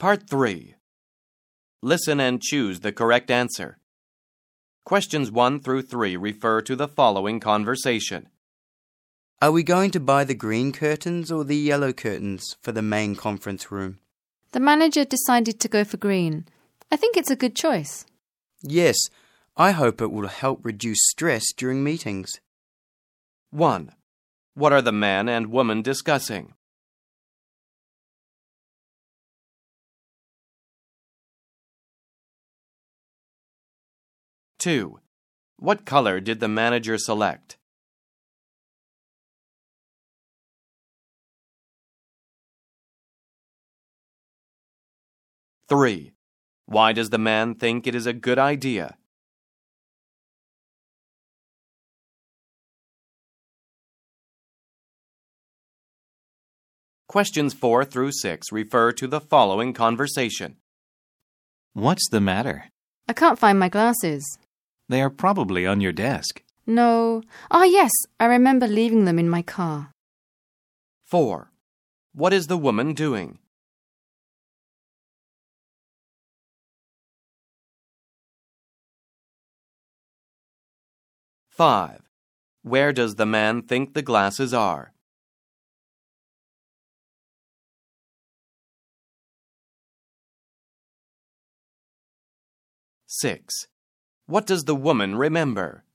Part 3. Listen and choose the correct answer. Questions 1 through 3 refer to the following conversation. Are we going to buy the green curtains or the yellow curtains for the main conference room? The manager decided to go for green. I think it's a good choice. Yes, I hope it will help reduce stress during meetings. 1. What are the man and woman discussing? Two. What color did the manager select? Three. Why does the man think it is a good idea? Questions 4 through 6 refer to the following conversation. What's the matter? I can't find my glasses. They are probably on your desk. No. Yes, I remember leaving them in my car. 4. What is the woman doing? Five. Where does the man think the glasses are? 6. What does the woman remember?